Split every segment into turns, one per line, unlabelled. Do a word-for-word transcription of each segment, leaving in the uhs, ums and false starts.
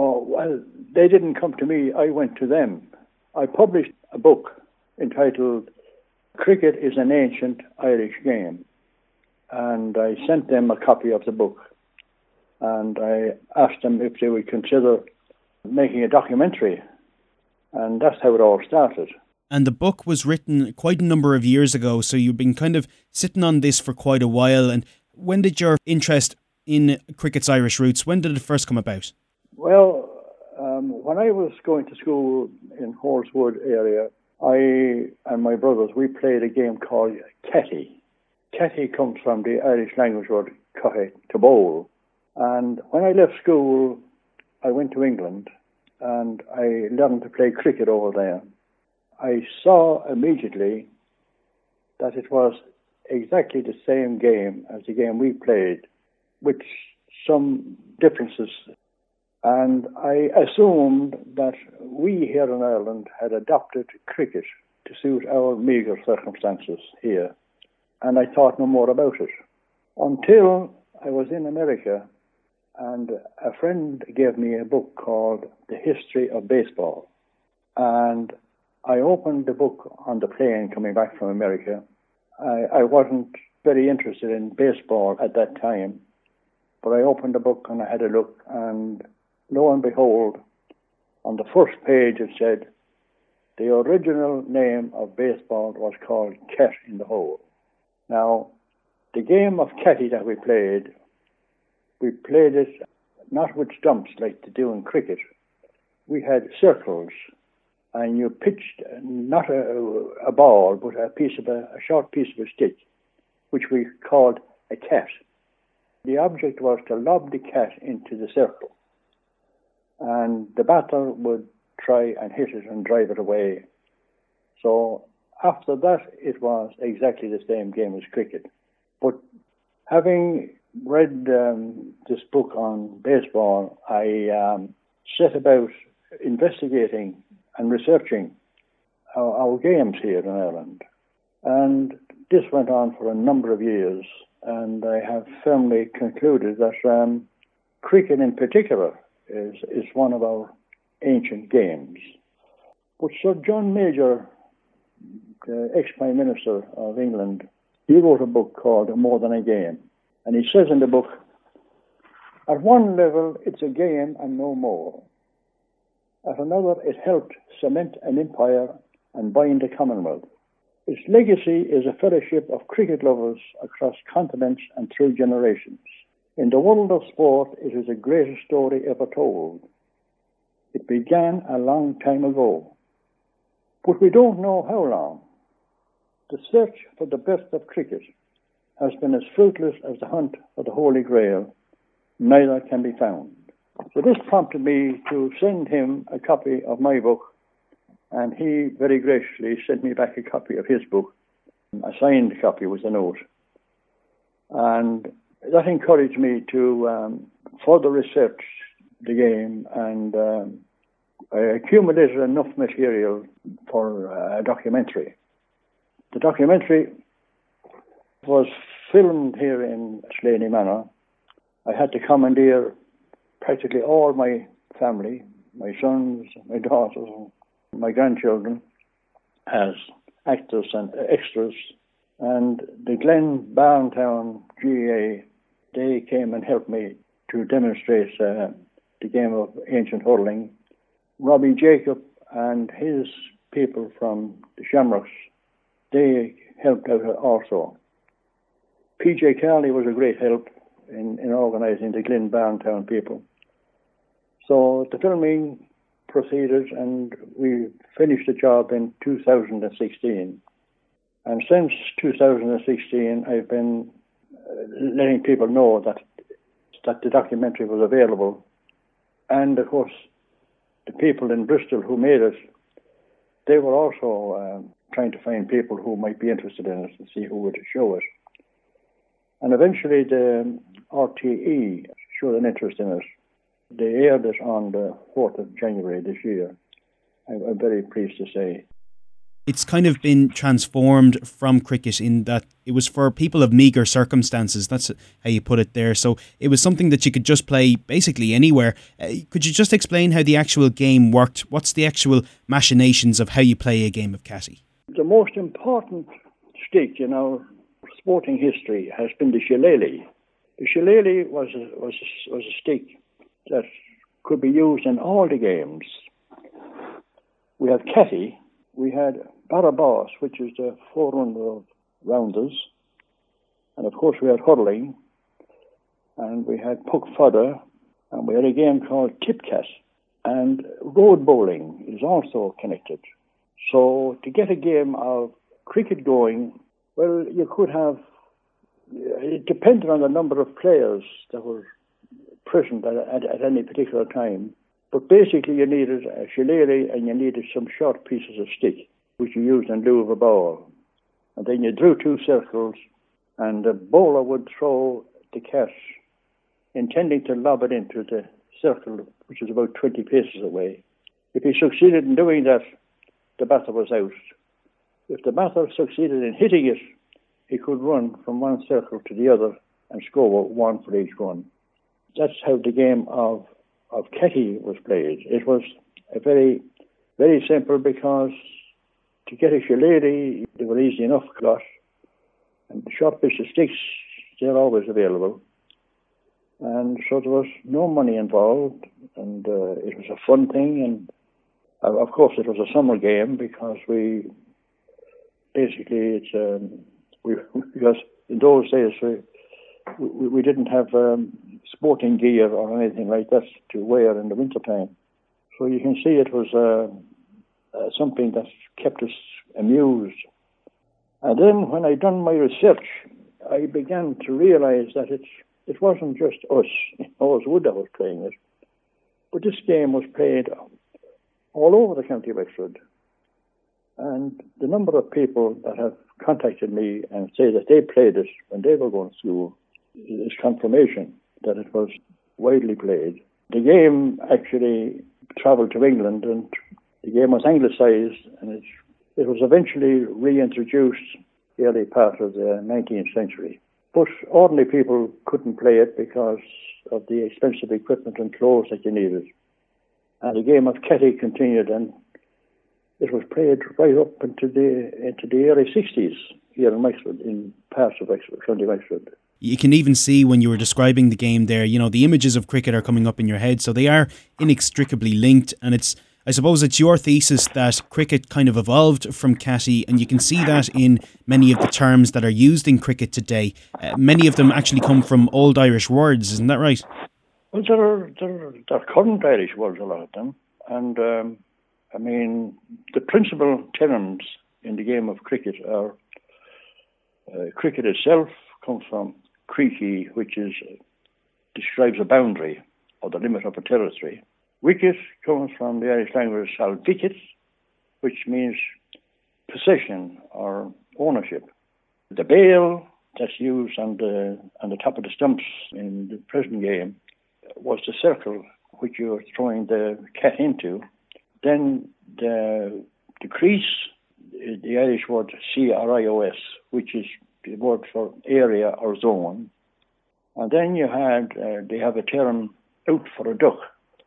Oh, well, they didn't come to me, I went to them. I published a book entitled Cricket is an Ancient Irish Game, and I sent them a copy of the book, and I asked them if they would consider making a documentary, and that's how it all started.
And the book was written quite a number of years ago, so you've been kind of sitting on this for quite a while. And when did your interest in cricket's Irish roots, when did it first come about?
Well, um, when I was going to school in Holswood area, I and my brothers, we played a game called Ketty. Ketty comes from the Irish language word Cahe, to bowl. And when I left school, I went to England and I learned to play cricket over there. I saw immediately that it was exactly the same game as the game we played, with some differences. And I assumed that we here in Ireland had adopted cricket to suit our meagre circumstances here. And I thought no more about it until I was in America, and a friend gave me a book called The History of Baseball. And I opened the book on the plane coming back from America. I, I wasn't very interested in baseball at that time, but I opened the book and I had a look, and lo and behold, on the first page it said, the original name of baseball was called Cat in the Hole. Now, the game of Ketty that we played, we played it not with stumps like they do in cricket. We had circles, and you pitched not a, a ball, but a piece of a, a short piece of a stick, which we called a cat. The object was to lob the cat into the circle, and the batter would try and hit it and drive it away. So after that, it was exactly the same game as cricket. But having read um, this book on baseball, I um, set about investigating and researching our, our games here in Ireland. And this went on for a number of years, and I have firmly concluded that um, cricket in particular is, is one of our ancient games. But Sir John Major, the ex-Prime Minister of England, he wrote a book called More Than a Game. And he says in the book, at one level, it's a game and no more. At another, it helped cement an empire and bind a commonwealth. Its legacy is a fellowship of cricket lovers across continents and through generations. In the world of sport, it is the greatest story ever told. It began a long time ago, but we don't know how long. The search for the best of cricket has been as fruitless as the hunt for the Holy Grail. Neither can be found. So this prompted me to send him a copy of my book, and he very graciously sent me back a copy of his book, a signed copy with a note. And that encouraged me to um, further research the game, and um, I accumulated enough material for a documentary. The documentary was filmed here in Slaney Manor. I had to commandeer practically all my family, my sons, my daughters, my grandchildren, as actors and extras. And the Glen Barntown G A, they came and helped me to demonstrate uh, the game of ancient hurling. Robbie Jacob and his people from the Shamrocks, they helped out also. P J Carley was a great help in, in organising the Glen Barntown people. So the filming proceeded, and we finished the job in two thousand sixteen. And since two thousand sixteen, I've been letting people know that that the documentary was available. And of course, the people in Bristol who made it, they were also um, trying to find people who might be interested in it and see who would show it. And eventually the R T E showed an interest in it. They aired it on the fourth of January this year, I'm, I'm very pleased to say.
It's kind of been transformed from cricket in that it was for people of meagre circumstances. That's how you put it there. So it was something that you could just play basically anywhere. Uh, could you just explain how the actual game worked? What's the actual machinations of how you play a game of Catty?
The most important stick in our sporting history has been the shillelagh. The shillelagh was a, was a, was a stick that could be used in all the games. We had Catty, we had Barabas, which is the forerunner of rounders, and of course we had hurling, and we had puck fodder, and we had a game called Tipcat, and road bowling is also connected. So to get a game of cricket going, well, you could have, it depended on the number of players that were present at, at, at any particular time. But basically you needed a shillelagh and you needed some short pieces of stick, which you used in lieu of a ball. And then you drew two circles and the bowler would throw the cat, intending to lob it into the circle, which is about twenty paces away. If he succeeded in doing that, the batter was out. If the batter succeeded in hitting it, he could run from one circle to the other and score one for each one. That's how the game of, of Catty was played. It was a very, very simple because to get a shillelagh, they were easy enough got, and short bits of sticks, they're always available. And so there was no money involved, and uh, it was a fun thing, and uh, of course it was a summer game because we, basically it's, um, we, because in those days we, we, we didn't have um, sporting gear or anything like that to wear in the winter time. So you can see it was uh, uh, something that kept us amused. And then when I done my research, I began to realize that it, it wasn't just us in Allswood that was playing it, but this game was played all over the county of Wexford. And the number of people that have contacted me and say that they played it when they were going to school is confirmation that it was widely played. The game actually travelled to England, and the game was anglicised, and it, it was eventually reintroduced the early part of the nineteenth century. But ordinary people couldn't play it because of the expensive equipment and clothes that you needed. And the game of Catty continued, and it was played right up into the into the early sixties here in Wexford, in parts of Wexford, County Wexford.
You can even see when you were describing the game there, you know, the images of cricket are coming up in your head, so they are inextricably linked. And it's, I suppose it's your thesis that cricket kind of evolved from Catty, and you can see that in many of the terms that are used in cricket today. Uh, many of them actually come from old Irish words, isn't that right?
Well, there are, there are, there are current Irish words, a lot of them. And, um, I mean, the principal terms in the game of cricket are, uh, cricket itself comes from creaky, which is uh, describes a boundary or the limit of a territory. Wicket comes from the Irish language salviket, which means possession or ownership. The bail that's used on the on the top of the stumps in the present game was the circle which you were throwing the cat into. Then the the crease, the Irish word C R I O S, which is the word for area or zone. And then you had, uh, they have a term, out for a duck.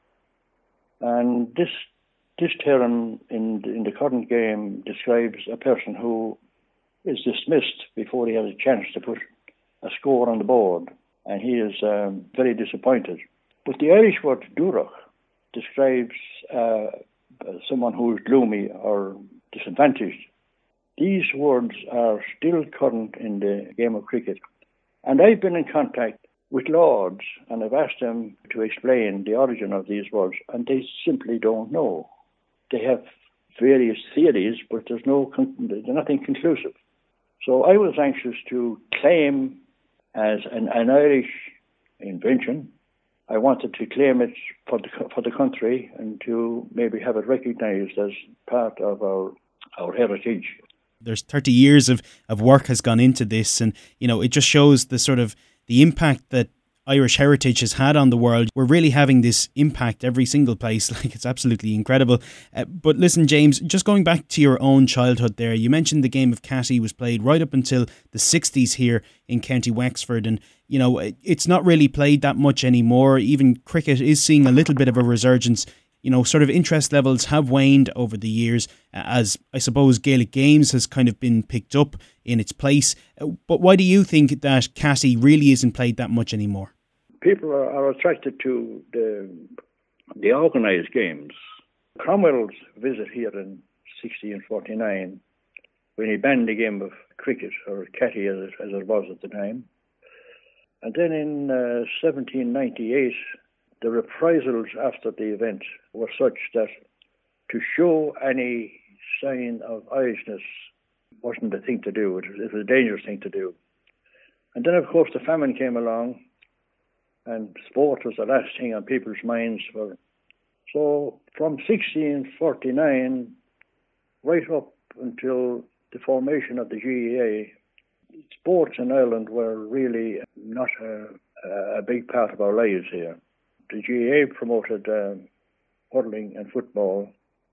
And this this term in the, in the current game describes a person who is dismissed before he has a chance to put a score on the board, and he is um, very disappointed. But the Irish word dúrach describes uh, someone who is gloomy or disadvantaged. These words are still current in the game of cricket. And I've been in contact with lords, and I've asked them to explain the origin of these words, and they simply don't know. They have various theories, but there's no, there's nothing conclusive. So I was anxious to claim as an, an Irish invention. I wanted to claim it for the for the country and to maybe have it recognised as part of our our heritage.
There's thirty years of, of work has gone into this, and you know it just shows the sort of the impact that Irish heritage has had on the world. We're really having this impact every single place. Like, it's absolutely incredible. Uh, but listen, James, just going back to your own childhood there, you mentioned the game of Catty was played right up until the sixties here in County Wexford. And, you know, it's not really played that much anymore. Even cricket is seeing a little bit of a resurgence. You know, sort of interest levels have waned over the years as, I suppose, Gaelic games has kind of been picked up in its place. But why do you think that Catty really isn't played that much anymore?
People are, are attracted to the, the organised games. Cromwell's visit here in sixteen forty-nine, when he banned the game of cricket, or Catty as it, as it was at the time. And then in uh, seventeen ninety-eight, the reprisals after the event were such that to show any sign of Irishness wasn't the thing to do. It was, it was a dangerous thing to do. And then, of course, the famine came along, and sport was the last thing on people's minds. For, so from sixteen forty-nine right up until the formation of the G A A, sports in Ireland were really not a, a big part of our lives here. The G A A promoted uh, hurling and football.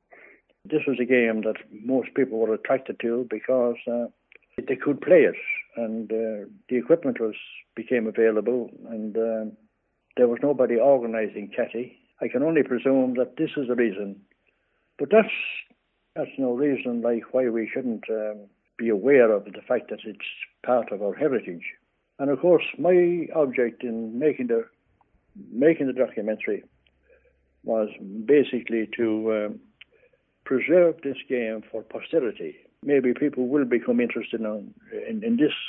This was a game that most people were attracted to because uh, they could play it, and uh, the equipment was became available, and uh, there was nobody organising Catty. I can only presume that this is the reason, but that's that's no reason like why we shouldn't um, be aware of the fact that it's part of our heritage. And of course, my object in making the making the documentary was basically to um, preserve this game for posterity. Maybe people will become interested in, in, in this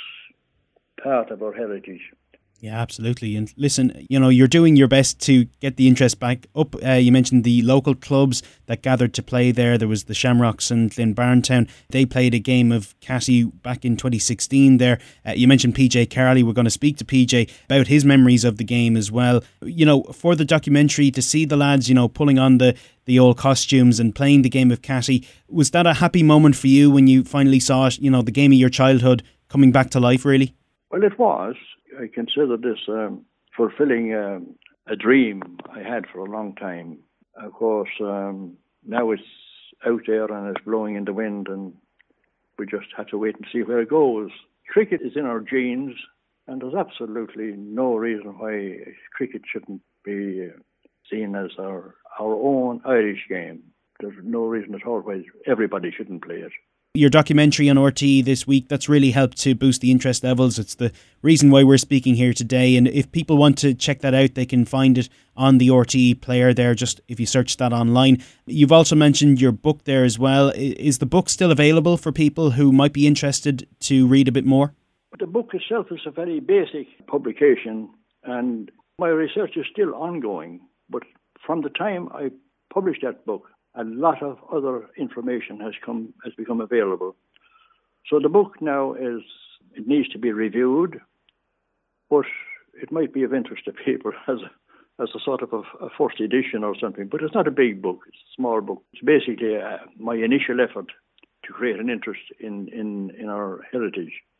part of our heritage.
Yeah, absolutely. And listen, you know, you're doing your best to get the interest back up. Uh, you mentioned the local clubs that gathered to play there. There was the Shamrocks and Glenbarntown. They played a game of Catty back in twenty sixteen there. Uh, you mentioned P J Carley. We're going to speak to P J about his memories of the game as well. You know, for the documentary, to see the lads, you know, pulling on the, the old costumes and playing the game of Catty, was that a happy moment for you when you finally saw it, you know, the game of your childhood coming back to life, really?
Well, it was. I consider this um, fulfilling um, a dream I had for a long time. Of course, um, now it's out there and it's blowing in the wind, and we just have to wait and see where it goes. Cricket is in our genes, and there's absolutely no reason why cricket shouldn't be uh, seen as our, our own Irish game. There's no reason at all why everybody shouldn't play it.
Your documentary on R T E this week, that's really helped to boost the interest levels. It's the reason why we're speaking here today. And if people want to check that out, they can find it on the R T E player there, just if you search that online. You've also mentioned your book there as well. Is the book still available for people who might be interested to read a bit more?
The book itself is a very basic publication, and my research is still ongoing. But from the time I published that book, a lot of other information has come has become available. So the book now is it needs to be reviewed, but it might be of interest to people as a, as a sort of a, a first edition or something. But it's not a big book; it's a small book. It's basically uh, my initial effort to create an interest in, in, in our heritage.